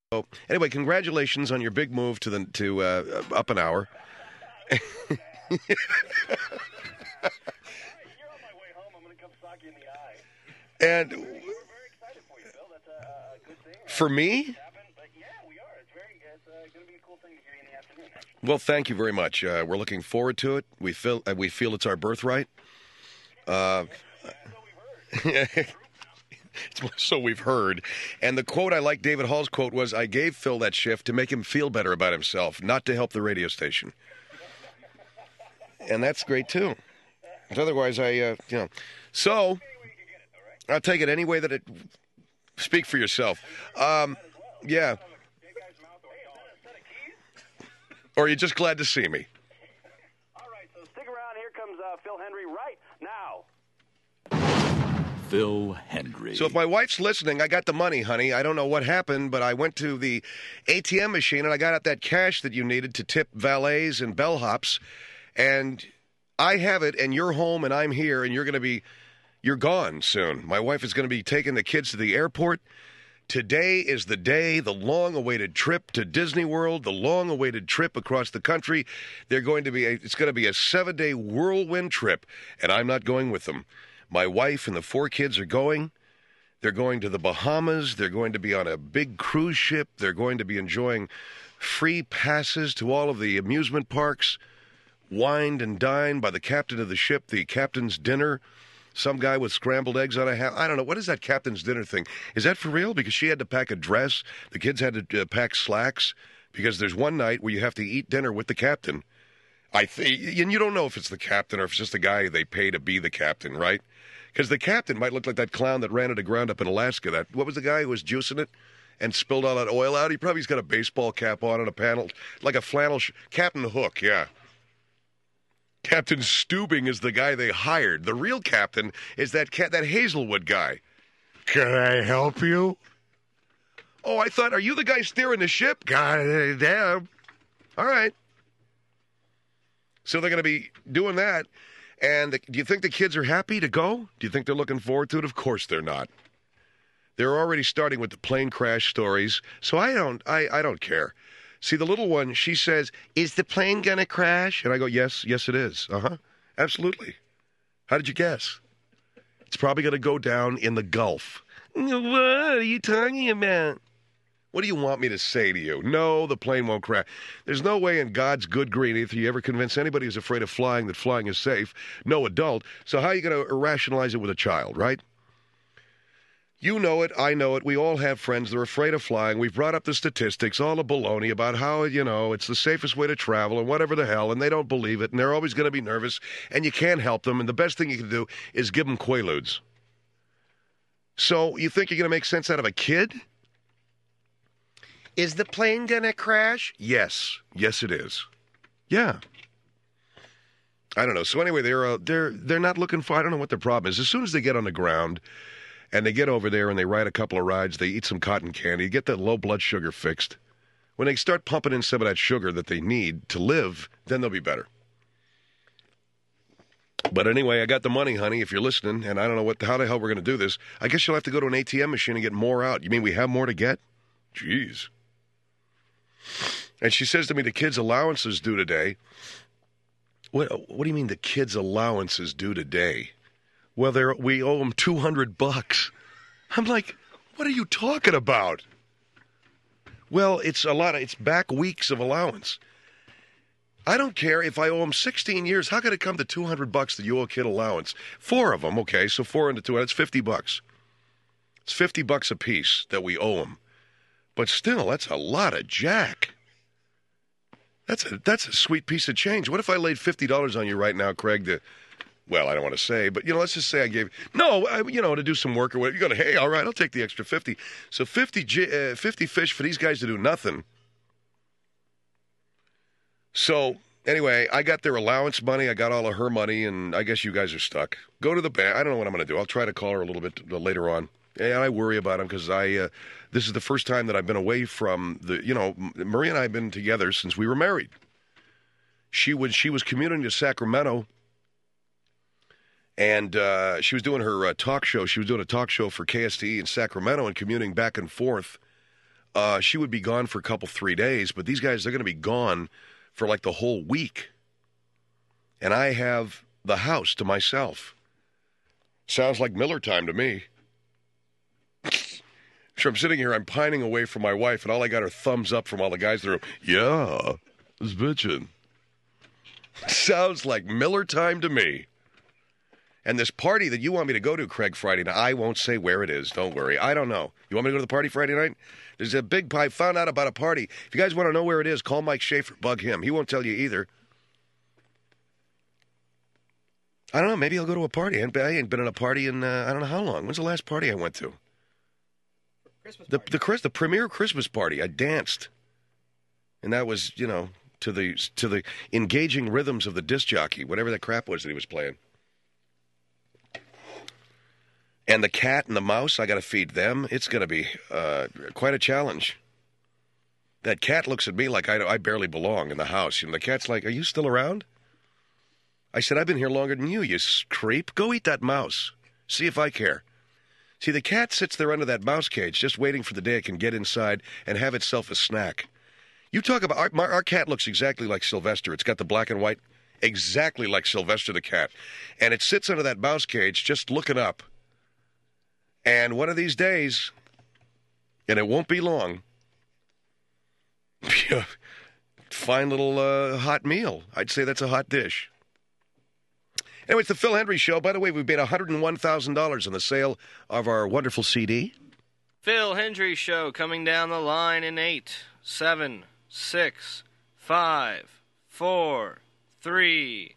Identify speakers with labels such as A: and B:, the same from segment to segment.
A: So, anyway, congratulations on your big move to up an hour.
B: You're on my way home. I'm going to come sock you in the eye.
A: And
B: We're very excited for you, Bill. That's a good thing.
A: for me,
B: But yeah, we are. It's going to be a cool thing to hear you in the afternoon, actually.
A: well, thank you very much. We're looking forward to it. We feel it's our birthright.
B: So we've heard.
A: So we've heard. And the quote I like, David Hall's quote, was, "I gave Phil that shift to make him feel better about himself, not to help the radio station." And that's great, too. Otherwise, So, I'll take it any way that it... Speak for yourself. Yeah. Or are you just glad to see me?
B: All right, so stick around. Here comes Phil Hendry right now.
C: Phil Hendry.
A: So if my wife's listening, I got the money, honey. I don't know what happened, but I went to the ATM machine and I got out that cash that you needed to tip valets and bellhops, and I have it, and you're home and I'm here, and you're gone soon. My wife is going to be taking the kids to the airport. Today is the day, the long-awaited trip to Disney World, the long-awaited trip across the country. It's going to be a 7-day whirlwind trip, and I'm not going with them. My wife and the 4 kids are going. They're going to the Bahamas. They're going to be on a big cruise ship. They're going to be enjoying free passes to all of the amusement parks, wined and dined by the captain of the ship, the captain's dinner. Some guy with scrambled eggs on a ham. I don't know. What is that captain's dinner thing? Is that for real? Because she had to pack a dress. The kids had to pack slacks. Because there's one night where you have to eat dinner with the captain. And you don't know if it's the captain or if it's just the guy they pay to be the captain, right? Because the captain might look like that clown that ran it aground up in Alaska. What was the guy who was juicing it and spilled all that oil out? He probably's got a baseball cap on and a panel, like a flannel. Captain Hook, yeah. Captain Stubing is the guy they hired. The real captain is that Hazelwood guy.
D: Can I help you?
A: Oh, I thought, are you the guy steering the ship? God damn. All right. So they're going to be doing that. And do you think the kids are happy to go? Do you think they're looking forward to it? Of course they're not. They're already starting with the plane crash stories. So I don't care. See, the little one, she says, "Is the plane going to crash?" And I go, yes, it is. Uh-huh. Absolutely. How did you guess? It's probably going to go down in the Gulf. What are you talking about? What do you want me to say to you? No, the plane won't crash. There's no way in God's good green earth you ever convince anybody who's afraid of flying that flying is safe. No adult. So how are you going to rationalize it with a child, right? You know it. I know it. We all have friends that are afraid of flying. We've brought up the statistics, all the baloney about how, it's the safest way to travel and whatever the hell, and they don't believe it, and they're always going to be nervous, and you can't help them, and the best thing you can do is give them Quaaludes. So you think you're going to make sense out of a kid? Is the plane going to crash? Yes. Yes, it is. Yeah. I don't know. So anyway, they're not looking for, I don't know what their problem is. As soon as they get on the ground and they get over there and they ride a couple of rides, they eat some cotton candy, get that low blood sugar fixed. When they start pumping in some of that sugar that they need to live, then they'll be better. But anyway, I got the money, honey, if you're listening, and I don't know how the hell we're going to do this. I guess you'll have to go to an ATM machine and get more out. You mean we have more to get? Jeez. And she says to me, the kids' allowance is due today. What do you mean the kids' allowance is due today? Well, we owe them $200. I'm like, what are you talking about? Well, it's back weeks of allowance. I don't care if I owe them 16 years. How could it come to $200 that you owe a kid allowance? 4 of them, okay, so 4 into 2, that's $50. It's $50 a piece that we owe them. But still, that's a lot of jack. That's a sweet piece of change. What if I laid $50 on you right now, Craig, well, I don't want to say, but, let's just say I gave, to do some work or whatever. You're going, hey, all right, I'll take the extra 50. So 50 fish for these guys to do nothing. So, anyway, I got their allowance money. I got all of her money, and I guess you guys are stuck. Go to the bank. I don't know what I'm going to do. I'll try to call her a little bit later on. And I worry about them because this is the first time that I've been away from Maria and I have been together since we were married. She was commuting to Sacramento, and she was doing her talk show. She was doing a talk show for KSTE in Sacramento and commuting back and forth she would be gone for a couple, 3 days, but these guys, they're going to be gone for like the whole week. And I have the house to myself. Sounds like Miller time to me. So I'm sitting here, I'm pining away from my wife, and all I got are thumbs up from all the guys in the room. Yeah, it's bitching. Sounds like Miller time to me. And this party that you want me to go to, Craig, Friday night, I won't say where it is. Don't worry. I don't know. You want me to go to the party Friday night? There's a big pie. Found out about a party. If you guys want to know where it is, call Mike Schaefer. Bug him. He won't tell you either. I don't know. Maybe I'll go to a party. I ain't been in a party in I don't know how long. When's the last party I went to? The premier Christmas party. I danced, and that was, you know, to the engaging rhythms of the disc jockey, whatever that crap was that he was playing. And the cat and the mouse, I got to feed them. It's going to be quite a challenge. That cat looks at me like I barely belong in the house. And the cat's like, "Are you still around?" I said, "I've been here longer than you creep. Go eat that mouse. See if I care." See, the cat sits there under that mouse cage just waiting for the day it can get inside and have itself a snack. You talk about, our cat looks exactly like Sylvester. It's got the black and white, exactly like Sylvester the cat. And it sits under that mouse cage just looking up. And one of these days, and it won't be long, fine little hot meal. I'd say that's a hot dish. Anyway, it's the Phil Hendrie Show. By the way, we've made $101,000 on the sale of our wonderful CD.
C: Phil Hendrie Show coming down the line in 8, 7, 6, 5, 4, 3.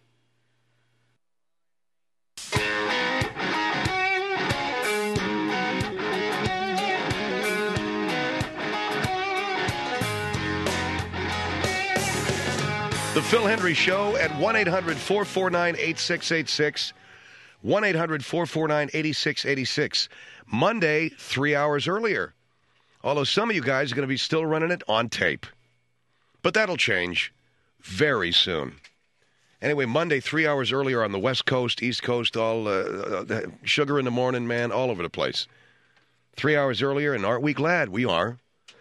A: The Phil Hendrie Show at 1-800-449-8686. 1-800-449-8686. Monday, 3 hours earlier. Although some of you guys are going to be still running it on tape. But that'll change very soon. Anyway, Monday, 3 hours earlier on the West Coast, East Coast, all sugar in the morning, man, all over the place. 3 hours earlier, and aren't we glad? We are.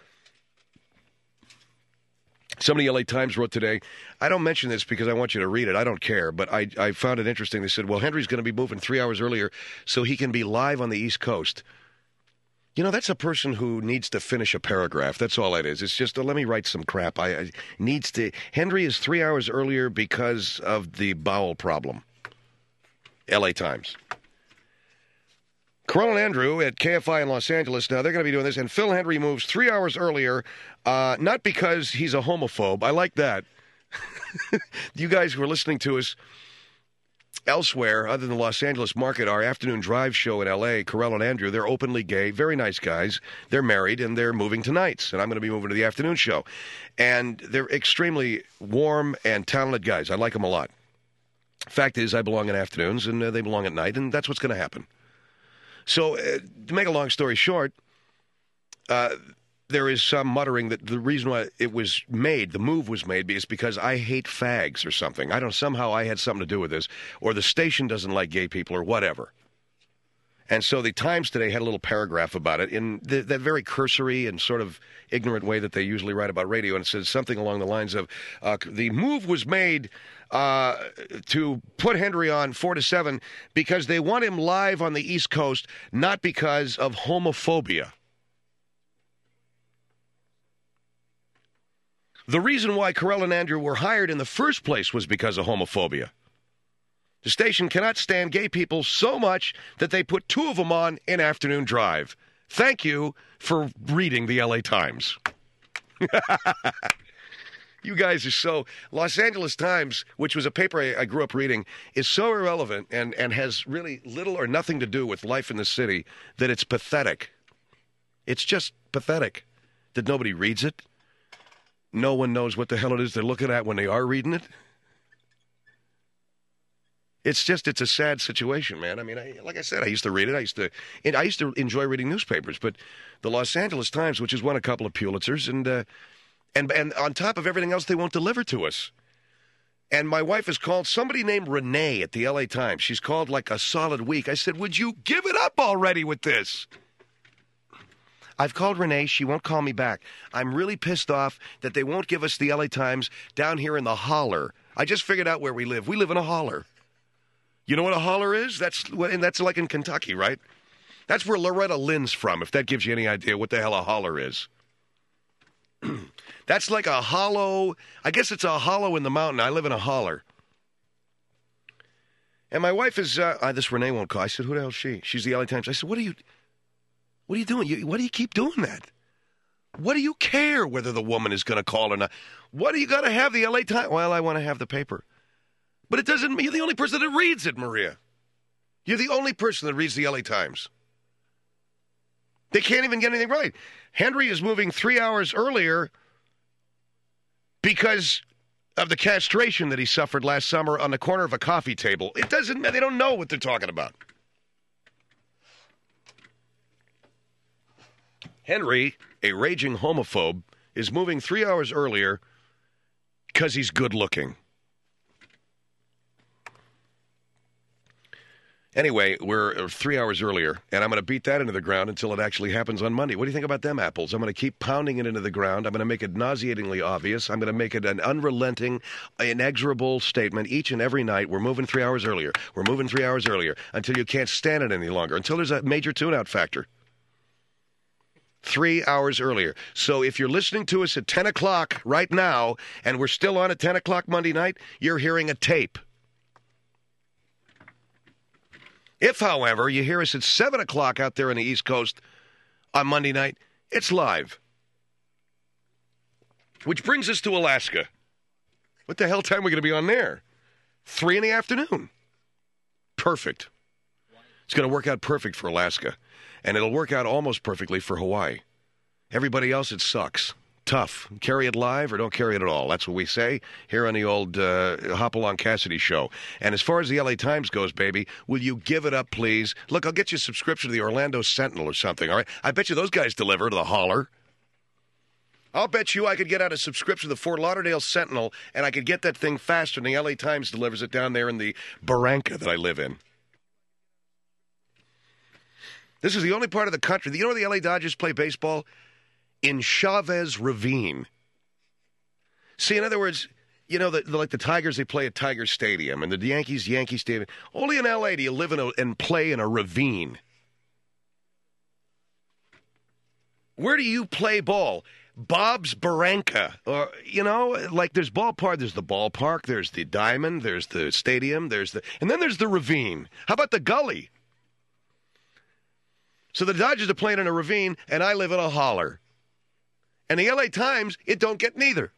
A: Somebody in the LA Times wrote today, I don't mention this because I want you to read it. I don't care, but I found it interesting. They said, well, Hendrie's going to be moving 3 hours earlier so he can be live on the East Coast. You know, that's a person who needs to finish a paragraph. That's all it is. It's just, let me write some crap. Hendrie is 3 hours earlier because of the bowel problem. LA Times. Carell and Andrew at KFI in Los Angeles. Now, they're going to be doing this. And Phil Hendrie moves 3 hours earlier, not because he's a homophobe. I like that. You guys who are listening to us elsewhere, other than the Los Angeles market, our afternoon drive show in L.A., Carell and Andrew, they're openly gay, very nice guys. They're married, and they're moving to nights. And I'm going to be moving to the afternoon show. And they're extremely warm and talented guys. I like them a lot. Fact is, I belong in afternoons, and they belong at night, and that's what's going to happen. So, to make a long story short, there is some muttering that the reason why it was made, the move was made, is because I hate fags or something. Somehow I had something to do with this, or the station doesn't like gay people or whatever. And so the Times today had a little paragraph about it in that very cursory and sort of ignorant way that they usually write about radio, and it says something along the lines of, the move was made to put Hendrie on 4 to 7 because they want him live on the East Coast, not because of homophobia. The reason why Carell and Andrew were hired in the first place was because of homophobia. The station cannot stand gay people so much that they put 2 of them on in afternoon drive. Thank you for reading the LA Times. You guys are so... Los Angeles Times, which was a paper I grew up reading, is so irrelevant and has really little or nothing to do with life in the city that it's pathetic. It's just pathetic that nobody reads it. No one knows what the hell it is they're looking at when they are reading it. It's a sad situation, man. I mean, like I said, I used to read it. I used to enjoy reading newspapers, but the Los Angeles Times, which has won a couple of Pulitzers, and on top of everything else, they won't deliver to us. And my wife has called somebody named Renee at the LA Times. She's called like a solid week. I said, would you give it up already with this? I've called Renee. She won't call me back. I'm really pissed off that they won't give us the LA Times down here in the holler. I just figured out where we live. We live in a holler. You know what a holler is? That's like in Kentucky, right? That's where Loretta Lynn's from, if that gives you any idea what the hell a holler is. That's like a hollow. I guess it's a hollow in the mountain. I live in a holler. And my wife is, this Renee won't call. I said, who the hell is she? She's the LA Times. I said, what are you doing? Why do you keep doing that? What do you care whether the woman is going to call or not? What do you got to have the LA Times? Well, I want to have the paper. But it doesn't mean you're the only person that reads it, Maria. You're the only person that reads the LA Times. They can't even get anything right. Henry is moving 3 hours earlier because of the castration that he suffered last summer on the corner of a coffee table. They don't know what they're talking about. Henry, a raging homophobe, is moving 3 hours earlier because he's good looking. Anyway, we're 3 hours earlier, and I'm going to beat that into the ground until it actually happens on Monday. What do you think about them apples? I'm going to keep pounding it into the ground. I'm going to make it nauseatingly obvious. I'm going to make it an unrelenting, inexorable statement each and every night. We're moving 3 hours earlier. We're moving 3 hours earlier until you can't stand it any longer, until there's a major tune-out factor. 3 hours earlier. So if you're listening to us at 10 o'clock right now, and we're still on at 10 o'clock Monday night, you're hearing a tape. If, however, you hear us at 7 o'clock out there on the East Coast on Monday night, it's live. Which brings us to Alaska. What the hell time are we going to be on there? 3 in the afternoon. Perfect. It's going to work out perfect for Alaska. And it'll work out almost perfectly for Hawaii. Everybody else, it sucks. Tough. Carry it live or don't carry it at all. That's what we say here on the old Hopalong Cassidy show. And as far as the LA Times goes, baby, will you give it up, please? Look, I'll get you a subscription to the Orlando Sentinel or something, all right? I bet you those guys deliver to the holler. I'll bet you I could get out a subscription to the Fort Lauderdale Sentinel, and I could get that thing faster than the LA Times delivers it down there in the Barranca that I live in. This is the only part of the country. You know where the LA Dodgers play baseball? In Chavez Ravine. See, in other words, you know, like the Tigers, they play at Tiger Stadium, and the Yankees, Yankee Stadium. Only in L.A. do you live and play in a ravine. Where do you play ball? Bob's Barranca. Or, you know, like there's the ballpark, there's the diamond, there's the stadium, and then there's the ravine. How about the gully? So the Dodgers are playing in a ravine, and I live in a holler. And the LA Times, it don't get neither.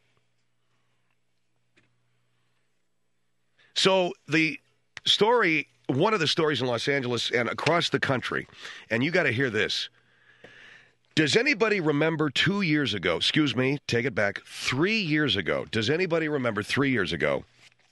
A: So the story, one of the stories in Los Angeles and across the country, and you got to hear this. Does anybody remember 2 years ago, 3 years ago, does anybody remember 3 years ago,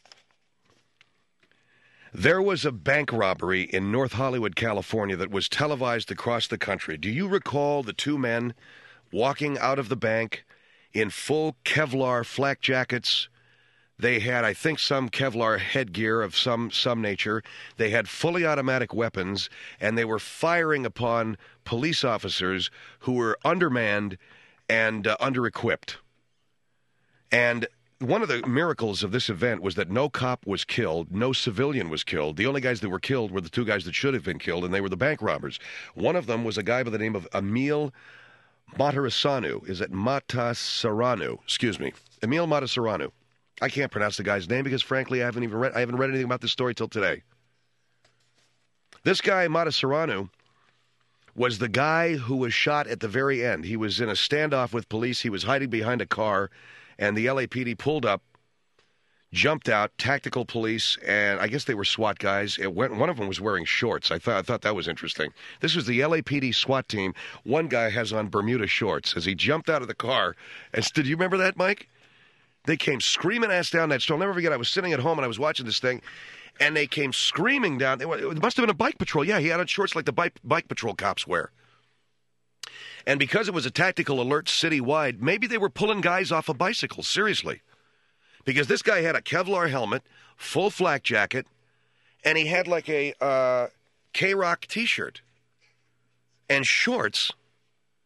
A: there was a bank robbery in North Hollywood, California that was televised across the country. Do you recall the two men walking out of the bank in full Kevlar flak jackets? They had, I think, some Kevlar headgear of some nature. They had fully automatic weapons, and they were firing upon police officers who were undermanned and under-equipped. And one of the miracles of this event was that no cop was killed, no civilian was killed. The only guys that were killed were the two guys that should have been killed, and they were the bank robbers. One of them was a guy by the name of Emil Matasareanu. Is it Matasareanu? Excuse me. Emil Matasareanu. I can't pronounce the guy's name because, frankly, I haven't read anything about this story till today. This guy, Matasareanu, was the guy who was shot at the very end. He was in a standoff with police. He was hiding behind a car, and the LAPD pulled up, jumped out, tactical police, and I guess they were SWAT guys. One of them was wearing shorts. I thought that was interesting. This was the LAPD SWAT team. One guy has on Bermuda shorts as he jumped out of the car. And did you remember that, Mike? They came screaming ass down that street. I'll never forget, I was sitting at home and I was watching this thing, and they came screaming down. It must have been a bike patrol. Yeah, he had on shorts like the bike patrol cops wear. And because it was a tactical alert citywide, maybe they were pulling guys off of bicycles, seriously. Because this guy had a Kevlar helmet, full flak jacket, and he had like a K-Rock T-shirt and shorts.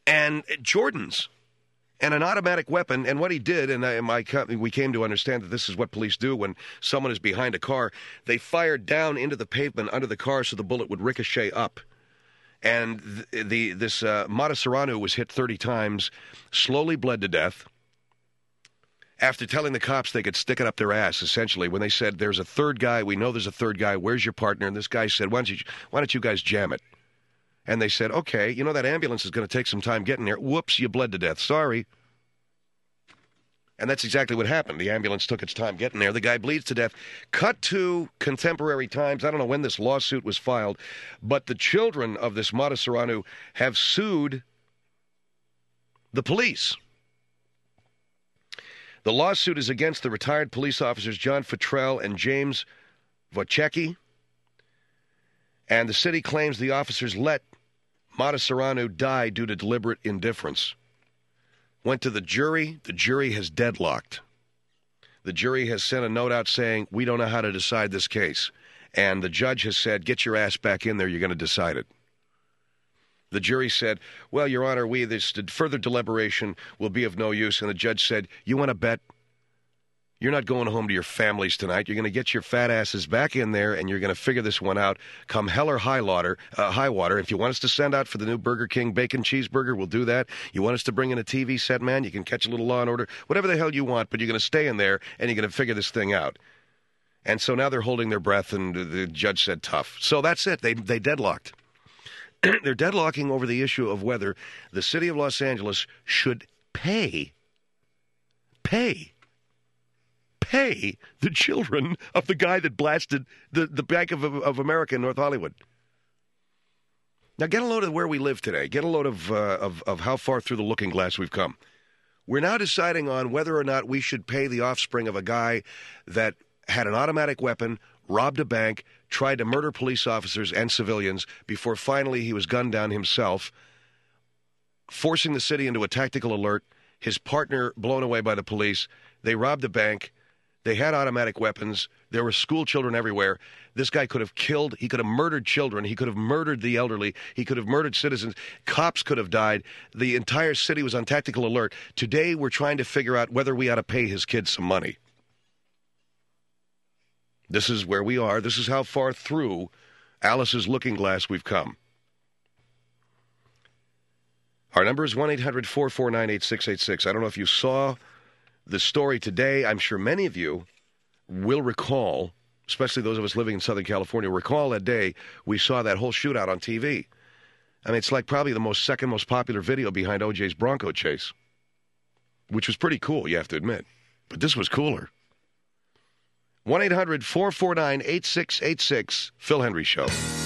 A: and Jordans and an automatic weapon. And what he did, and we came to understand that this is what police do when someone is behind a car. They fired down into the pavement under the car so the bullet would ricochet up. And this Mata Serrano was hit 30 times, slowly bled to death, after telling the cops they could stick it up their ass, essentially, when they said, there's a third guy, we know there's a third guy, where's your partner? And this guy said, why don't you guys jam it? And they said, okay, that ambulance is going to take some time getting there. Whoops, you bled to death. Sorry. And that's exactly what happened. The ambulance took its time getting there. The guy bleeds to death. Cut to contemporary times. I don't know when this lawsuit was filed, but the children of this Mata Serrano have sued the police. The lawsuit is against the retired police officers John Futrell and James Wojcicki, and the city claims the officers let Mata Serrano die due to deliberate indifference. Went to the jury. The jury has deadlocked. The jury has sent a note out saying, we don't know how to decide this case. And the judge has said, get your ass back in there, you're going to decide it. The jury said, well, Your Honor, this further deliberation will be of no use. And the judge said, you want to bet? You're not going home to your families tonight. You're going to get your fat asses back in there, and you're going to figure this one out. Come hell or high water. If you want us to send out for the new Burger King bacon cheeseburger, we'll do that. You want us to bring in a TV set, man? You can catch a little Law and Order. Whatever the hell you want, but you're going to stay in there, and you're going to figure this thing out. And so now they're holding their breath, and the judge said tough. So that's it. They deadlocked. They're deadlocking over the issue of whether the city of Los Angeles should pay the children of the guy that blasted the Bank of America in North Hollywood. Now, get a load of where we live today. Get a load of how far through the looking glass we've come. We're now deciding on whether or not we should pay the offspring of a guy that had an automatic weapon, robbed a bank, tried to murder police officers and civilians before finally he was gunned down himself, forcing the city into a tactical alert, his partner blown away by the police. They robbed a bank. They had automatic weapons. There were school children everywhere. This guy could have killed. He could have murdered children. He could have murdered the elderly. He could have murdered citizens. Cops could have died. The entire city was on tactical alert. Today, we're trying to figure out whether we ought to pay his kids some money. This is where we are. This is how far through Alice's looking glass we've come. Our number is 1-800-449-8686. I don't know if you saw the story today. I'm sure many of you will recall, especially those of us living in Southern California, recall that day we saw that whole shootout on TV. I mean, it's like probably the second most popular video behind O.J.'s Bronco chase, which was pretty cool, you have to admit. But this was cooler. 1-800-449-8686, Phil Hendrie Show.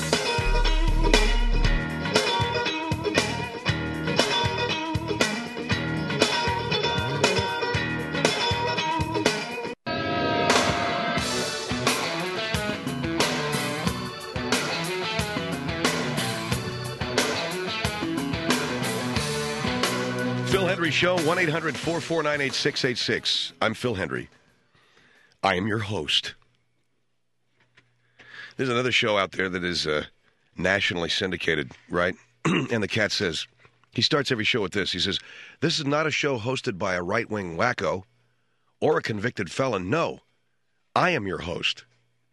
A: Phil Hendrie Show, 1-800-449-8686. I'm Phil Hendrie. I am your host. There's another show out there that is nationally syndicated, right? And the cat says, he starts every show with this. He says, this is not a show hosted by a right-wing wacko or a convicted felon. No, I am your host.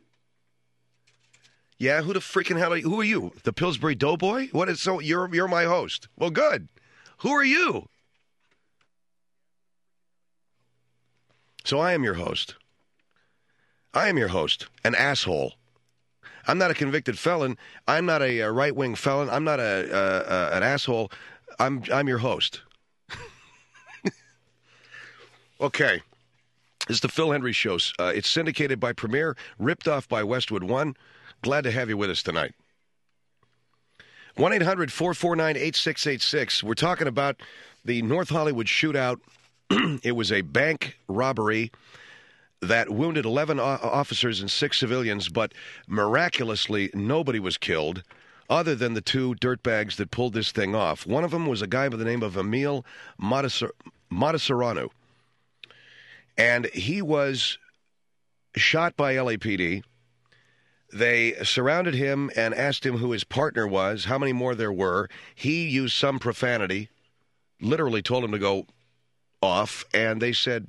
A: Yeah, who the freaking hell are you? Who are you? The Pillsbury Doughboy? What is so? You're my host. Well, good. Who are you? So I am your host. I am your host, an asshole. I'm not a convicted felon. I'm not a right-wing felon. I'm not an asshole. I'm your host. Okay. This is the Phil Hendrie Show. It's syndicated by Premiere, ripped off by Westwood One. Glad to have you with us tonight. 1-800-449-8686. We're talking about the North Hollywood shootout. It was a bank robbery that wounded 11 officers and 6 civilians, but miraculously nobody was killed other than the 2 dirtbags that pulled this thing off. One of them was a guy by the name of Emil Mata Serrano, and he was shot by LAPD. They surrounded him and asked him who his partner was, how many more there were. He used some profanity, literally told him to go off, and they said,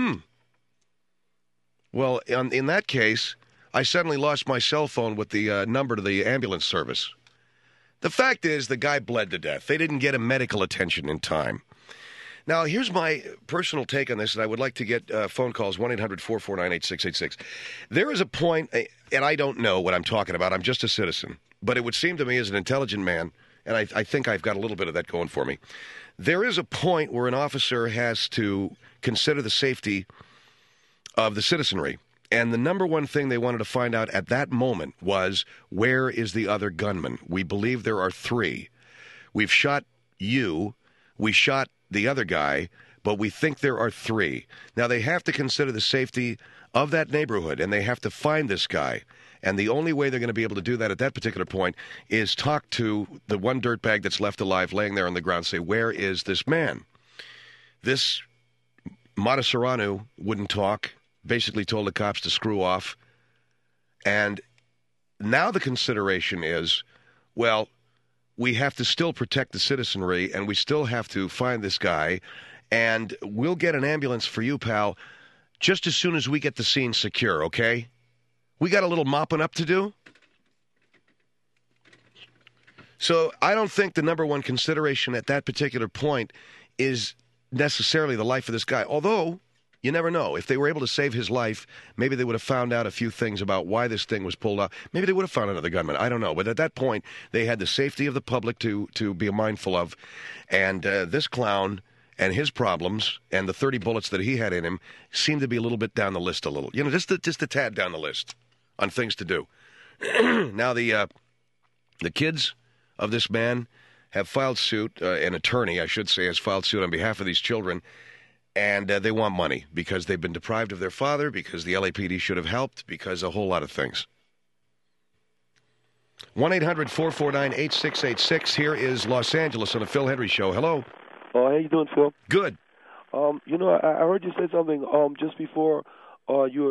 A: well, in that case, I suddenly lost my cell phone with the number to the ambulance service. The fact is, the guy bled to death. They didn't get him medical attention in time. Now, here's my personal take on this, and I would like to get phone calls, 1-800-449-8686. There is a point, and I don't know what I'm talking about. I'm just a citizen. But it would seem to me as an intelligent man, and I think I've got a little bit of that going for me, there is a point where an officer has to consider the safety of the citizenry. And the number one thing they wanted to find out at that moment was, where is the other gunman? We believe there are 3. We've shot you. We shot the other guy, but we think there are 3. Now, they have to consider the safety of that neighborhood, and they have to find this guy. And the only way they're going to be able to do that at that particular point is talk to the one dirtbag that's left alive laying there on the ground, say, where is this man? This Matasareanu wouldn't talk, basically told the cops to screw off. And now the consideration is, well, we have to still protect the citizenry, and we still have to find this guy, and we'll get an ambulance for you, pal, just as soon as we get the scene secure, okay? We got a little mopping up to do. So I don't think the number one consideration at that particular point is necessarily the life of this guy, although you never know. If they were able to save his life, maybe they would have found out a few things about why this thing was pulled off. Maybe they would have found another gunman. I don't know. But at that point, they had the safety of the public to be mindful of. And this clown and his problems and the 30 bullets that he had in him seemed to be a little bit down the list a little. You know, just a tad down the list on things to do. Now, the kids of this man have filed suit. An attorney, I should say, has filed suit on behalf of these children. And they want money because they've been deprived of their father, because the LAPD should have helped, because a whole lot of things. 1-800-449-8686. Here is Los Angeles on the Phil Hendry Show. Hello.
E: How you doing, Phil?
A: Good.
E: I heard you say something just before you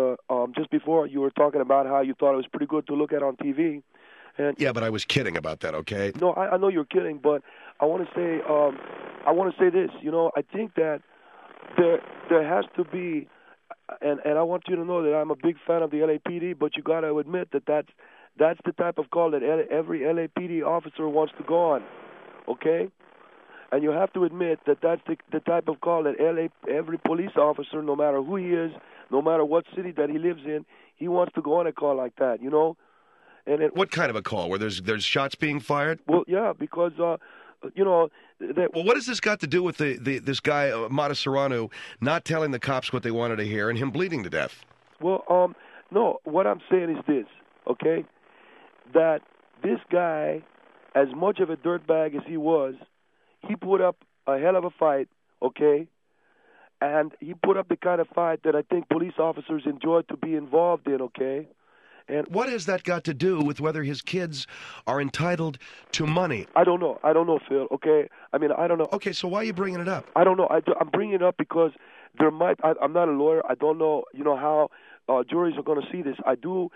E: were talking about how you thought it was pretty good to look at on TV. And
A: yeah, but I was kidding about that. Okay.
E: No, I know you're kidding, but I want to say this. You know, I think that there has to be, and I want you to know that I'm a big fan of the LAPD, but you got to admit that that's the type of call that every LAPD officer wants to go on, okay? And you have to admit that that's the type of call that every police officer, no matter who he is, no matter what city that he lives in, he wants to go on a call like that, you know? And
A: what kind of a call? Where there's shots being fired?
E: Well, yeah, because well,
A: what has this got to do with this guy Matasareanu not telling the cops what they wanted to hear and him bleeding to death?
E: Well, no. What I'm saying is this, okay? That this guy, as much of a dirtbag as he was, he put up a hell of a fight, okay? And he put up the kind of fight that I think police officers enjoy to be involved in, okay? And
A: what has that got to do with whether his kids are entitled to money?
E: I don't know, Phil, okay? I mean, I don't know.
A: Okay, so why are you bringing it up?
E: I don't know. I'm bringing it up because there might – I'm not a lawyer. I don't know, how juries are going to see this. I do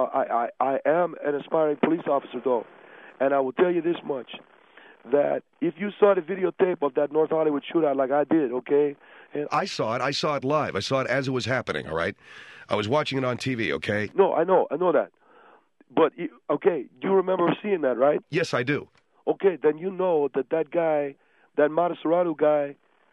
E: I am an aspiring police officer, though, and I will tell you this much, that if you saw the videotape of that North Hollywood shootout like I did, okay? And
A: I saw it. I saw it live. I saw it as it was happening, all right? I was watching it on TV, okay?
E: No, I know that. But, okay, you remember seeing that, right?
A: Yes, I do.
E: Okay, then you know that guy, that Matasareanu guy,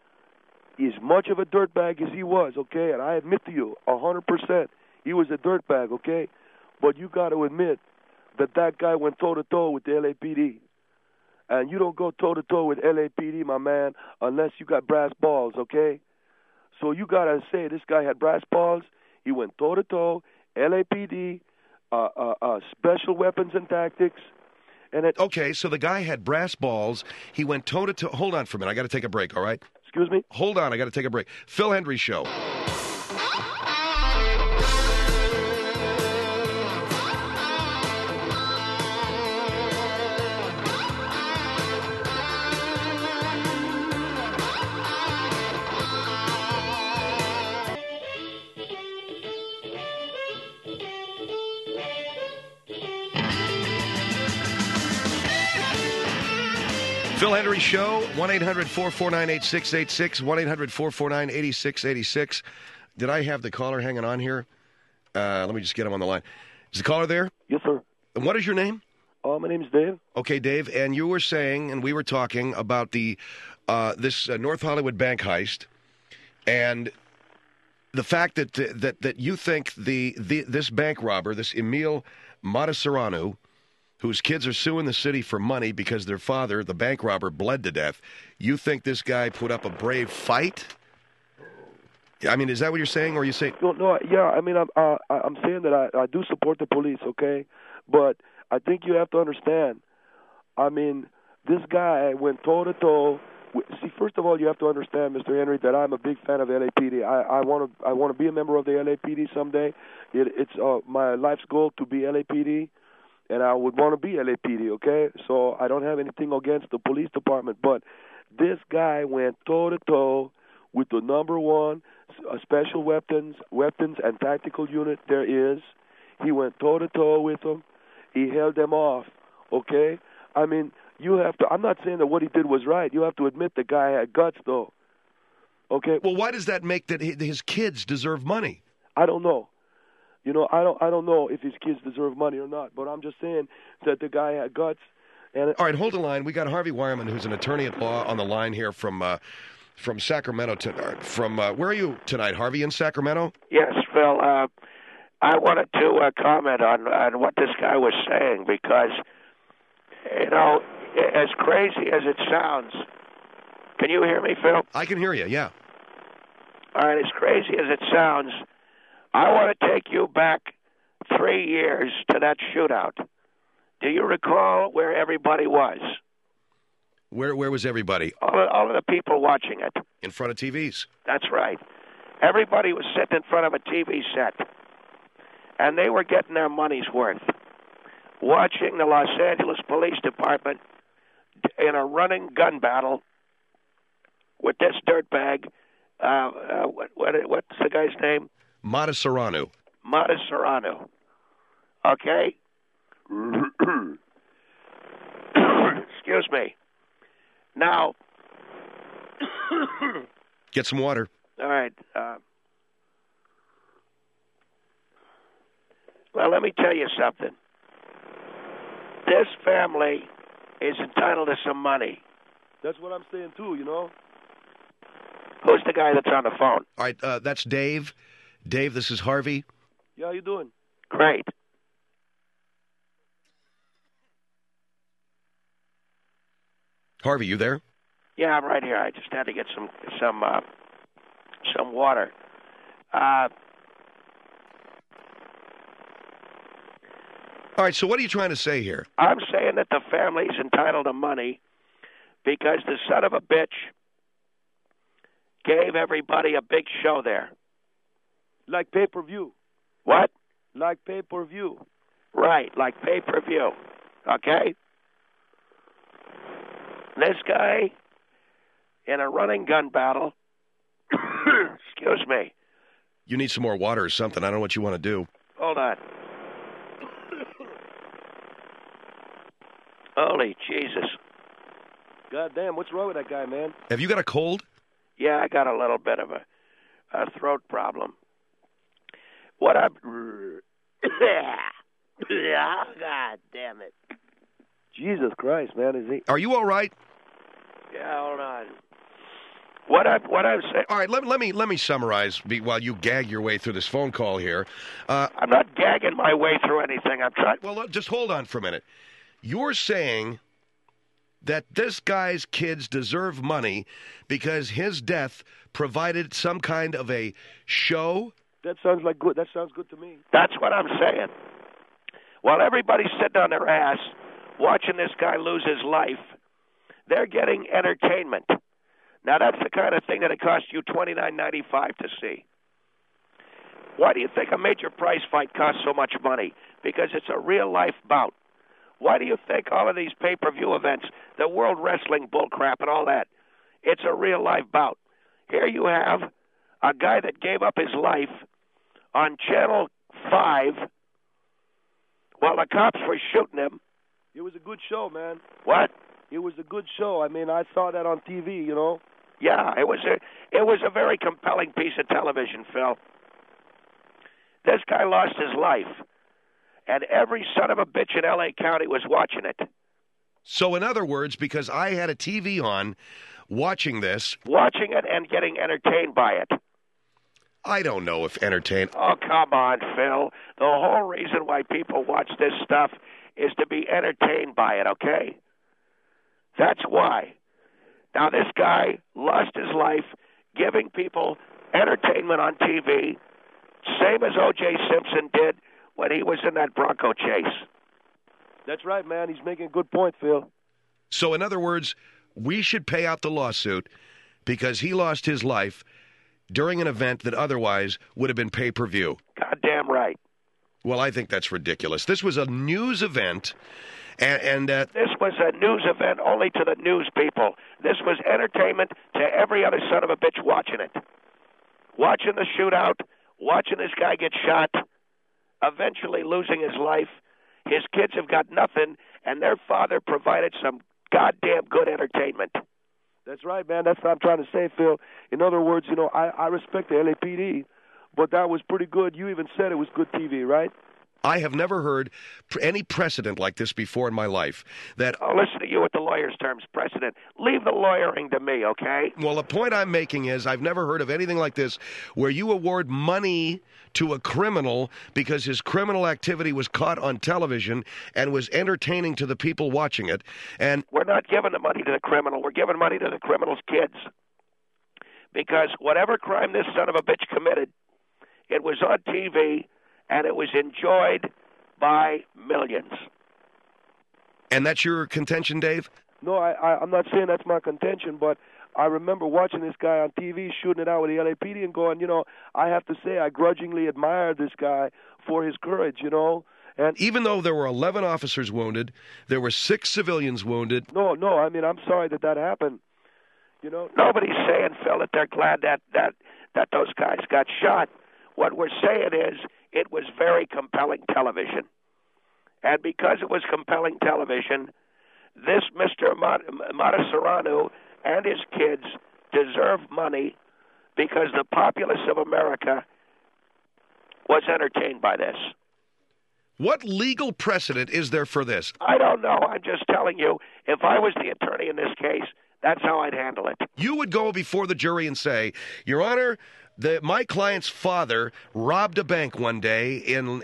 E: is much of a dirtbag as he was, okay? And I admit to you, 100%, he was a dirtbag, okay? But you got to admit that guy went toe-to-toe with the LAPD. And you don't go toe-to-toe with LAPD, my man, unless you got brass balls, okay? So you got to say this guy had brass balls. He went toe-to-toe, LAPD, special weapons and tactics.
A: Okay, so the guy had brass balls. He went toe-to-toe. Hold on for a minute. I got to take a break, all right?
E: Excuse me?
A: Hold on. I got to take a break. Phil Hendry Show. Phil Hendry Show, 1-800-449-8686, 1-800-449-8686. Did I have the caller hanging on here? Let me just get him on the line. Is the caller there?
E: Yes, sir.
A: And what is your name?
E: My name's Dave.
A: Okay, Dave, and you were saying, and we were talking about the this North Hollywood bank heist, and the fact that you think this bank robber, this Emil Matasareanu, whose kids are suing the city for money because their father, the bank robber, bled to death, you think this guy put up a brave fight? I mean, is that what you're saying, or are you saying?
E: No, yeah. I mean, I'm saying that I do support the police, okay, but I think you have to understand. I mean, this guy went toe to toe. See, first of all, you have to understand, Mr. Henry, that I'm a big fan of LAPD. I want to be a member of the LAPD someday. It's my life's goal to be LAPD, and I would want to be LAPD. Okay, so I don't have anything against the police department, but this guy went toe to toe with the number one special weapons and tactical unit there is. He went toe to toe with them. He held them off. Okay, I mean. You have to. I'm not saying that what he did was right. You have to admit the guy had guts, though. Okay.
A: Well, why does that make that his kids deserve money?
E: I don't know. You know, I don't know if his kids deserve money or not. But I'm just saying that the guy had guts. And
A: all right, hold the line. We got Harvey Wireman, who's an attorney at law, on the line here from Sacramento. Where are you tonight, Harvey? In Sacramento?
F: Yes, Phil. I wanted to comment on what this guy was saying because, you know, as crazy as it sounds, can you hear me, Phil?
A: I can hear you, yeah.
F: All right, as crazy as it sounds, I want to take you back 3 years to that shootout. Do you recall where everybody was?
A: Where was everybody?
F: All of the people watching it.
A: In front of TVs.
F: That's right. Everybody was sitting in front of a TV set, and they were getting their money's worth, watching the Los Angeles Police Department in a running gun battle with this dirtbag. What's the guy's name?
A: Matasareanu.
F: Matasareanu. Okay? Excuse me. Now.
A: Get some water.
F: All right. Well, let me tell you something. This family is entitled to some money.
E: That's what I'm saying, too, you know.
F: Who's the guy that's on the phone?
A: All right, that's Dave. Dave, this is Harvey.
E: Yeah, how you doing?
F: Great.
A: Harvey, you there?
F: Yeah, I'm right here. I just had to get some water.
A: All right, so what are you trying to say here?
F: I'm saying that the family's entitled to money because the son of a bitch gave everybody a big show there.
E: Like pay-per-view.
F: What?
E: Like pay-per-view.
F: Right, like pay-per-view. Okay? This guy, in a running gun battle, excuse me.
A: You need some more water or something. I don't know what you want to do.
F: Hold on. Holy Jesus.
E: God damn, what's wrong with that guy, man?
A: Have you got a cold?
F: Yeah, I got a little bit of a throat problem. What up? God damn it.
E: Jesus Christ, man, is he?
A: Are you all right?
F: Yeah, hold on. What I'm saying.
A: All right, let me summarize while you gag your way through this phone call here.
F: I'm not gagging my way through anything. I'm trying.
A: Well, just hold on for a minute. You're saying that this guy's kids deserve money because his death provided some kind of a show?
E: That sounds like good. That sounds good to me.
F: That's what I'm saying. While everybody's sitting on their ass watching this guy lose his life, they're getting entertainment. Now, that's the kind of thing that it costs you $29.95 to see. Why do you think a major prize fight costs so much money? Because it's a real-life bout. Why do you think all of these pay-per-view events, the World Wrestling bullcrap and all that, it's a real-life bout? Here you have a guy that gave up his life on Channel 5 while the cops were shooting him.
E: It was a good show, man.
F: What?
E: It was a good show. I mean, I saw that on TV, you know.
F: Yeah, it was a very compelling piece of television, Phil. This guy lost his life, and every son of a bitch in L.A. County was watching it.
A: So in other words, because I had a TV on watching this.
F: Watching it and getting entertained by it.
A: I don't know if entertained.
F: Oh, come on, Phil. The whole reason why people watch this stuff is to be entertained by it, okay? That's why. Now, this guy lost his life giving people entertainment on TV, same as O.J. Simpson did when he was in that Bronco chase.
E: That's right, man. He's making a good point, Phil.
A: So in other words, we should pay out the lawsuit because he lost his life during an event that otherwise would have been pay-per-view.
F: Goddamn right.
A: Well, I think that's ridiculous. This was a news event, and
F: this was a news event only to the news people. This was entertainment to every other son of a bitch watching it. Watching the shootout, watching this guy get shot, eventually losing his life. His kids have got nothing, and their father provided some goddamn good entertainment.
E: That's right, man. That's what I'm trying to say, Phil. In other words, you know, I respect the LAPD, but that was pretty good. You even said it was good TV, right?
A: I have never heard any precedent like this before in my life. That
F: listen to you with the lawyer's terms, precedent. Leave the lawyering to me, okay?
A: Well, the point I'm making is I've never heard of anything like this where you award money to a criminal because his criminal activity was caught on television and was entertaining to the people watching it. And
F: we're not giving the money to the criminal. We're giving money to the criminal's kids. Because whatever crime this son of a bitch committed, it was on TV, and it was enjoyed by millions.
A: And that's your contention, Dave?
E: No, I'm not saying that's my contention, but I remember watching this guy on TV shooting it out with the LAPD and going, you know, I have to say I grudgingly admire this guy for his courage, you know. And
A: even though there were 11 officers wounded, there were 6 civilians wounded.
E: No, I mean, I'm sorry that happened. You know,
F: nobody's saying, Phil, that they're glad that those guys got shot. What we're saying is it was very compelling television. And because it was compelling television, this Mr. Matasareanu and his kids deserve money because the populace of America was entertained by this.
A: What legal precedent is there for this?
F: I don't know. I'm just telling you, if I was the attorney in this case, that's how I'd handle it.
A: You would go before the jury and say, Your Honor, my client's father robbed a bank one day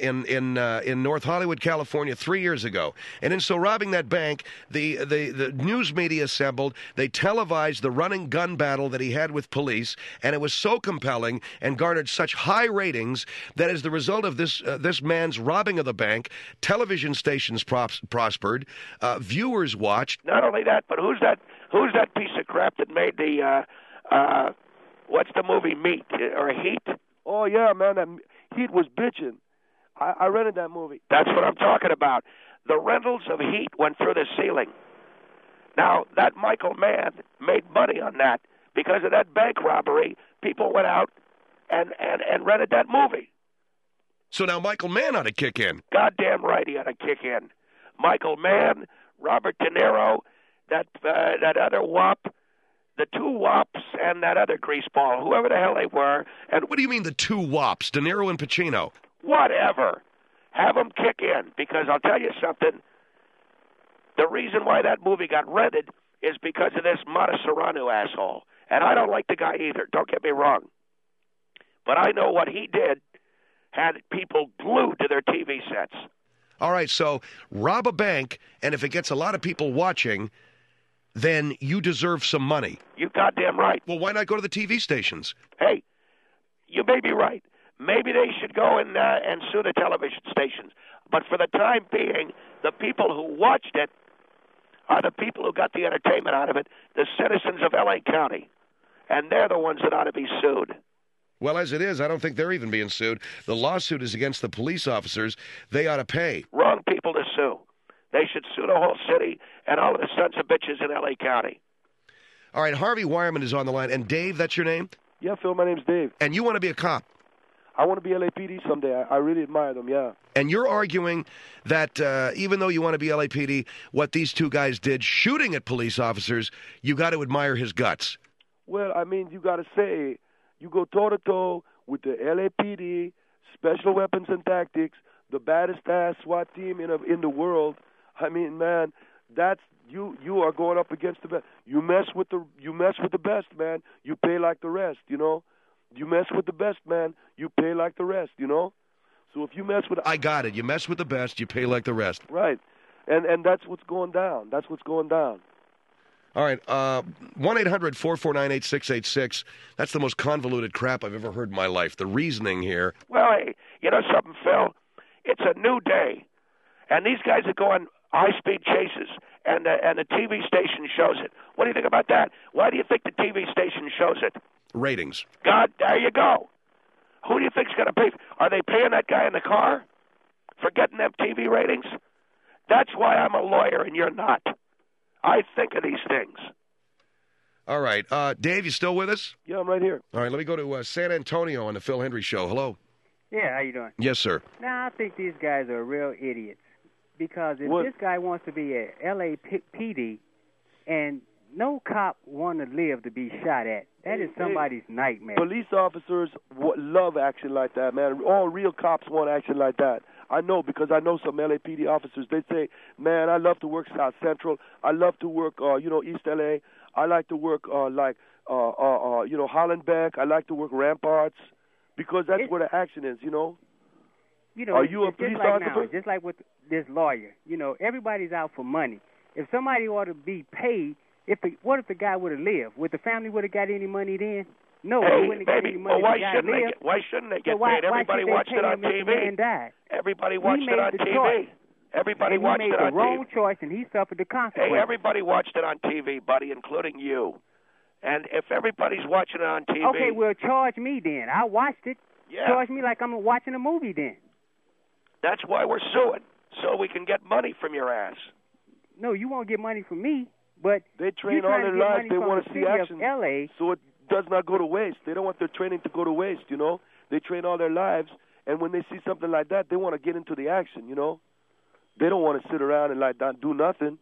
A: in North Hollywood, California, 3 years ago. And in so robbing that bank, the news media assembled. They televised the running gun battle that he had with police, and it was so compelling and garnered such high ratings that as the result of this man's robbing of the bank, television stations prospered, viewers watched.
F: Not only that, but who's that piece of crap that made the what's the movie, Meat or Heat?
E: Oh, yeah, man, that Heat was bitching. I rented that movie.
F: That's what I'm talking about. The rentals of Heat went through the ceiling. Now, that Michael Mann made money on that. Because of that bank robbery, people went out and rented that movie.
A: So now Michael Mann ought to kick in.
F: Goddamn right he ought to kick in. Michael Mann, Robert De Niro, that other wop, the 2 wops, and that other greaseball, whoever the hell they were. And
A: what do you mean the 2 wops, De Niro and Pacino?
F: Whatever. Have them kick in, because I'll tell you something. The reason why that movie got rented is because of this Matasareanu asshole. And I don't like the guy either, don't get me wrong. But I know what he did had people glued to their TV sets.
A: All right, so rob a bank, and if it gets a lot of people watching, then you deserve some money.
F: You goddamn right.
A: Well, why not go to the TV stations?
F: Hey, you may be right. Maybe they should go and sue the television stations. But for the time being, the people who watched it are the people who got the entertainment out of it, the citizens of L.A. County. And they're the ones that ought to be sued.
A: Well, as it is, I don't think they're even being sued. The lawsuit is against the police officers. They ought to pay.
F: Wrong people to sue. They should sue the whole city and all of the sons of bitches in L.A. County.
A: All right, Harvey Wireman is on the line. And Dave, that's your name?
E: Yeah, Phil, my name's Dave.
A: And you want to be a cop?
E: I want to be LAPD someday. I really admire them, yeah.
A: And you're arguing that even though you want to be LAPD, what these two guys did, shooting at police officers, you got to admire his guts.
E: Well, I mean, you got to say, you go toe-to-toe with the LAPD, Special Weapons and Tactics, the baddest-ass SWAT team in the world. I mean, man, that's you are going up against the best. You mess with the best, man. You pay like the rest, you know. You mess with the best, man. You pay like the rest, you know. So if you mess with,
A: I got it. You mess with the best, you pay like the rest.
E: Right, and that's what's going down. That's what's going down.
A: All right, 1-800-449-8686. That's the most convoluted crap I've ever heard in my life. The reasoning here.
F: Well, hey, you know something, Phil? It's a new day, and these guys are going high-speed chases, and the TV station shows it. What do you think about that? Why do you think the TV station shows it?
A: Ratings.
F: God, there you go. Who do you think's going to pay? Are they paying that guy in the car for getting them TV ratings? That's why I'm a lawyer and you're not. I think of these things.
A: All right. Dave, you still with us?
E: Yeah, I'm right here.
A: All right, let me go to San Antonio on the Phil Hendry Show. Hello.
G: Yeah, how you doing?
A: Yes, sir.
G: Now, I think these guys are real idiots because if this guy wants to be a LAPD and no cop want to live to be shot at, that is somebody's nightmare.
E: Police officers love action like that, man. All real cops want action like that. I know because I know some LAPD officers. They say, man, I love to work South Central. I love to work, East LA. I like to work Hollenbeck. I like to work Ramparts because that's where the action is, you know. Are you a police officer?
G: Now, just like with this lawyer, everybody's out for money. If somebody ought to be paid, what if the guy would have lived? Would the family would have got any money then? No, they wouldn't have got any money.
F: Well, why shouldn't they get paid? Everybody watched it on TV. Everybody watched it on TV. Everybody watched it on TV.
G: He made the wrong choice, and he suffered the consequences.
F: Hey, everybody watched it on TV, buddy, including you. And if everybody's watching it on TV...
G: Okay, well, charge me then. I watched it.
F: Yeah.
G: Charge me like I'm watching a movie then.
F: That's why we're suing, so we can get money from your ass.
G: No, you won't get money from me, but...
E: They train all their lives. They want to see action.
G: LA,
E: so it does not go to waste. They don't want their training to go to waste, you know. They train all their lives, and when they see something like that, they want to get into the action, you know. They don't want to sit around and not do nothing.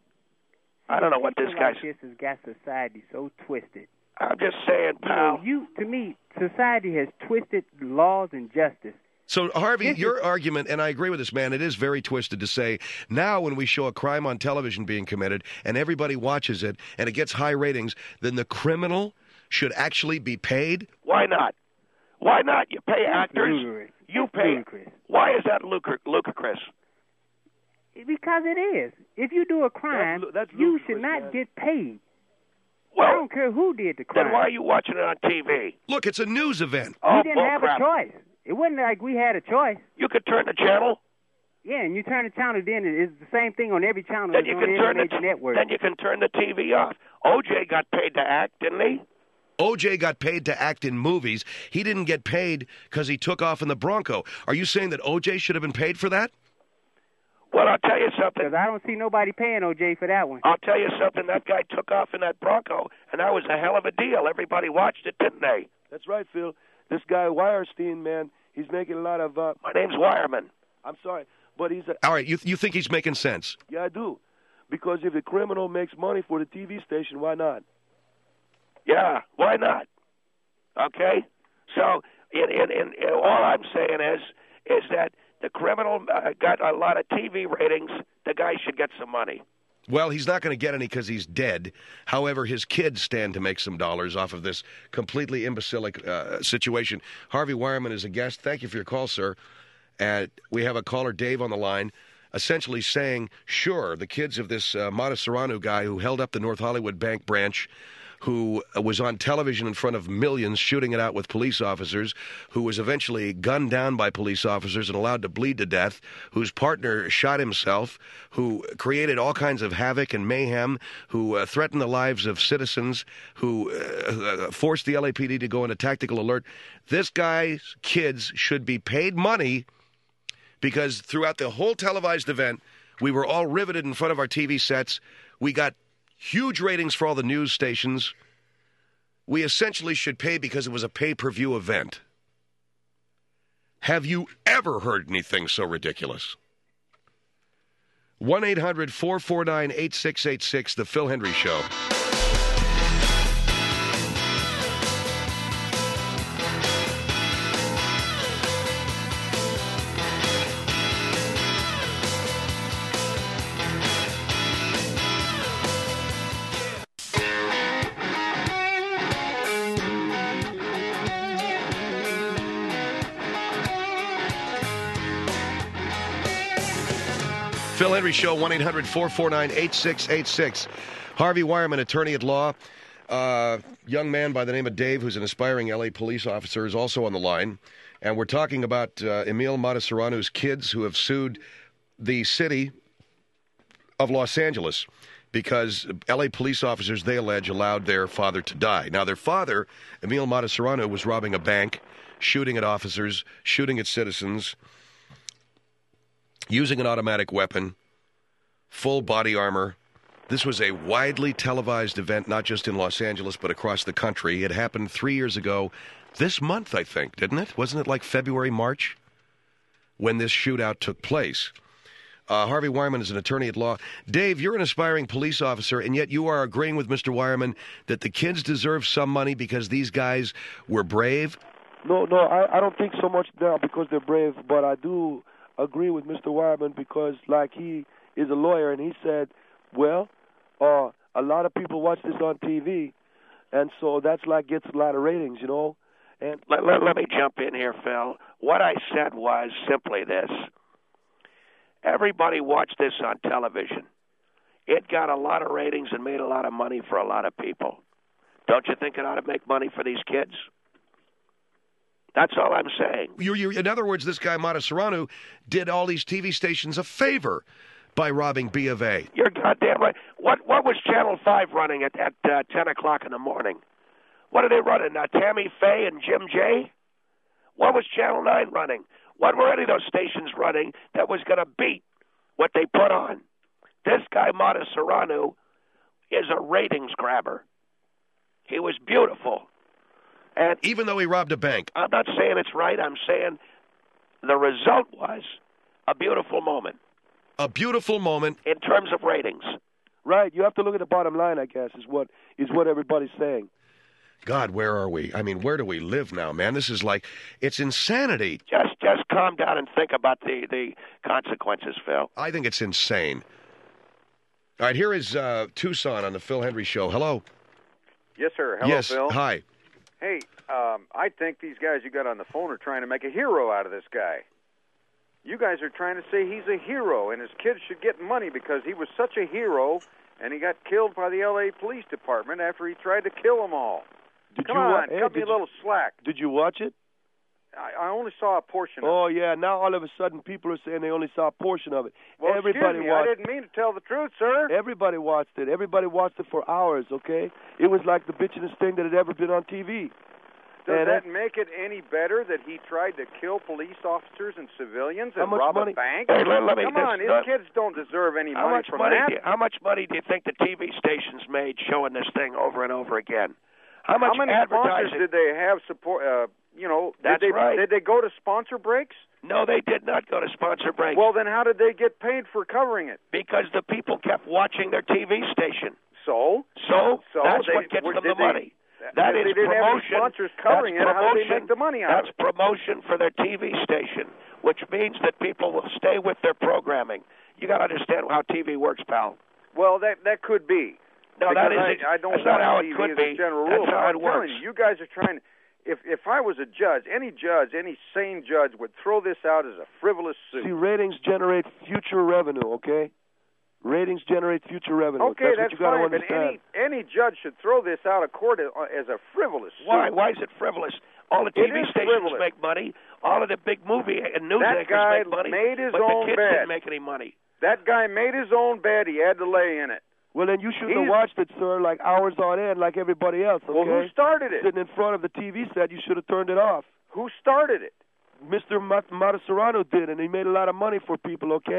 F: I don't know what this guy's...
G: This has got society so twisted.
F: I'm just saying, pal.
G: To me, society has twisted laws and justice.
A: So, Harvey, your argument, and I agree with this, man, it is very twisted to say, now when we show a crime on television being committed and everybody watches it and it gets high ratings, then the criminal should actually be paid?
F: Why not? Why not? You pay actors.
G: Ludicrous.
F: You pay.
G: Ludicrous.
F: Why is that ludicrous?
G: Because it is. If you do a crime, you should not get paid.
F: Well,
G: I don't care who did the crime.
F: Then why are you watching it on TV?
A: Look, it's a news event.
G: We didn't have a choice. It wasn't like we had a choice.
F: You could turn the channel.
G: Yeah, and you turn the channel, then it's the same thing on every channel.
F: Then you can turn the
G: network.
F: Then you can turn the TV off. O.J. got paid to act, didn't he?
A: O.J. got paid to act in movies. He didn't get paid because he took off in the Bronco. Are you saying that O.J. should have been paid for that?
F: Well, I'll tell you something.
G: Because I don't see nobody paying O.J. for that one.
F: I'll tell you something. That guy took off in that Bronco, and that was a hell of a deal. Everybody watched it, didn't they?
E: That's right, Phil. This guy, Wierstein, man, he's making a lot of...
F: My name's Wireman.
E: I'm sorry, but he's...
A: All right, you think he's making sense?
E: Yeah, I do. Because if the criminal makes money for the TV station, why not?
F: Yeah, why not? Okay? So, all I'm saying is that the criminal got a lot of TV ratings. The guy should get some money.
A: Well, he's not going to get any because he's dead. However, his kids stand to make some dollars off of this completely imbecilic situation. Harvey Wireman is a guest. Thank you for your call, sir. We have a caller, Dave, on the line, essentially saying, sure, the kids of this Matasareanu guy who held up the North Hollywood bank branch, who was on television in front of millions shooting it out with police officers, who was eventually gunned down by police officers and allowed to bleed to death, whose partner shot himself, who created all kinds of havoc and mayhem, who threatened the lives of citizens, who forced the LAPD to go into tactical alert. This guy's kids should be paid money because throughout the whole televised event, we were all riveted in front of our TV sets. We got huge ratings for all the news stations. We essentially should pay because it was a pay-per-view event. Have you ever heard anything so ridiculous? 1-800-449-8686, The Phil Hendry Show. Phil Hendry Show, 1-800-449-8686. Harvey Wireman, attorney at law. Young man by the name of Dave, who's an aspiring L.A. police officer, is also on the line. And we're talking about Emil Matasarenu's kids who have sued the city of Los Angeles because L.A. police officers, they allege, allowed their father to die. Now, their father, Emil Matasareanu, was robbing a bank, shooting at officers, shooting at citizens, using an automatic weapon, full body armor. This was a widely televised event, not just in Los Angeles, but across the country. It happened 3 years ago this month, I think, didn't it? Wasn't it like February, March, when this shootout took place? Harvey Wireman is an attorney at law. Dave, you're an aspiring police officer, and yet you are agreeing with Mr. Wireman that the kids deserve some money because these guys were brave?
E: No, I don't think so much now because they're brave, but I do agree with Mr. Wireman because, like, he is a lawyer, and he said, well, a lot of people watch this on TV, and so that's like gets a lot of ratings, you know. And
F: let me jump in here, Phil. What I said was simply this. Everybody watched this on television. It got a lot of ratings and made a lot of money for a lot of people. Don't you think it ought to make money for these kids? That's all I'm saying.
A: In other words, this guy Matasareanu did all these TV stations a favor by robbing B of A.
F: You're goddamn right. What was Channel 5 running at 10 o'clock in the morning? What are they running? Tammy Faye and Jim J? What was Channel 9 running? What were any of those stations running that was going to beat what they put on? This guy Matasareanu is a ratings grabber. He was beautiful. And
A: even though he robbed a bank.
F: I'm not saying it's right. I'm saying the result was a beautiful moment.
A: A beautiful moment.
F: In terms of ratings.
E: Right. You have to look at the bottom line, I guess, is what everybody's saying.
A: God, where are we? I mean, where do we live now, man? This is like, it's insanity.
F: Just calm down and think about the consequences, Phil.
A: I think it's insane. All right, here is Tucson on the Phil Hendry Show. Hello.
H: Yes, sir. Hello,
A: yes.
H: Phil.
A: Hi.
H: Hey, I think these guys you got on the phone are trying to make a hero out of this guy. You guys are trying to say he's a hero, and his kids should get money because he was such a hero, and he got killed by the L.A. Police Department after he tried to kill them all. Come on, cut me a little slack.
E: Did you watch it?
H: I only saw a portion of it.
E: Oh, yeah. Now all of a sudden people are saying they only saw a portion of it.
H: Well,
E: everybody
H: excuse me,
E: watched.
H: I didn't mean to tell the truth, sir.
E: Everybody watched it. Everybody watched it for hours, okay? It was like the bitchinest thing that had ever been on TV.
H: Does that make it any better that he tried to kill police officers and civilians and rob a bank?
F: Hey,
H: Come on, his kids don't deserve any money from that.
F: How much money do you think the TV stations made showing this thing over and over again?
H: How many sponsors did they have support?
F: That's right.
H: Did they go to sponsor breaks?
F: No, they did not go to sponsor breaks.
H: Well, then how did they get paid for covering it?
F: Because the people kept watching their TV station.
H: So
F: that's what gets them the money. That is
H: they didn't
F: promotion.
H: Have sponsors covering it. How did they make the money out of it?
F: That's promotion for their TV station, which means that people will stay with their programming. You got to understand how TV works, pal.
H: Well, that could be.
F: No, that is.
H: I don't
F: that's not how
H: TV
F: it could
H: as
F: be.
H: A general
F: that's
H: rule,
F: how
H: I'm
F: it works.
H: You guys are trying. If I was a judge, any sane judge would throw this out as a frivolous suit.
E: See, ratings generate future revenue, okay? Ratings generate future revenue.
H: Okay,
E: that's what you
H: fine,
E: gotta
H: but
E: understand.
H: any judge should throw this out of court as a frivolous suit.
F: Why? Why is it frivolous? All the TV stations make money. All of the big movie and news anchors make money.
H: Made his
F: but
H: own
F: the kids
H: bed.
F: didn't make any money.
H: That guy made his own bed. He had to lay in it.
E: Well, then you shouldn't have watched it, sir, like hours on end like everybody else, okay?
H: Well, who started it?
E: Sitting in front of the TV set, you should have turned it off.
H: Who started it?
E: Mr. Matasareanu did, and he made a lot of money for people, okay?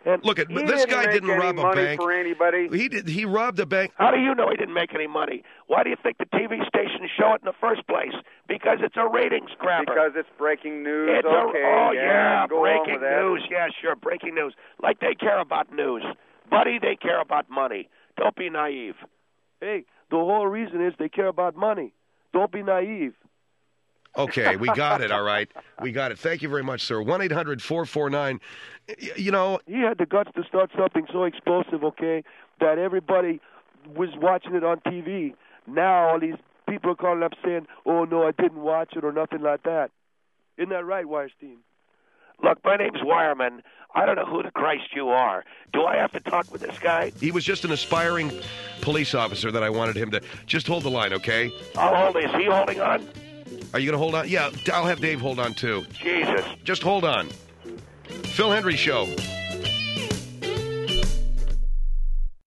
E: And
A: Look, this guy didn't rob a bank.
H: For anybody.
A: He robbed a bank.
F: How do you know he didn't make any money? Why do you think the TV stations show it in the first place? Because it's a ratings grabber.
H: Because it's breaking news.
F: It's
H: Go
F: breaking
H: on with that.
F: news. Yeah, sure, breaking news. Like they care about news. Buddy, they care about money. Don't be naive.
E: Hey, the whole reason is they care about money. Don't be naive.
A: Okay, we got it, all right. We got it. Thank you very much, sir. 1-800-449. You know,
E: he had the guts to start something so explosive, okay, that everybody was watching it on TV. Now all these people are calling up saying, oh, no, I didn't watch it or nothing like that. Isn't that right, Wierstein?
F: Look, my name's Wireman. I don't know who the Christ you are. Do I have to talk with this guy?
A: He was just an aspiring police officer that I wanted him to just hold the line, okay?
F: I'll hold it. Is he holding on?
A: Are you going to hold on? Yeah, I'll have Dave hold on, too.
F: Jesus.
A: Just hold on. Phil Hendry Show.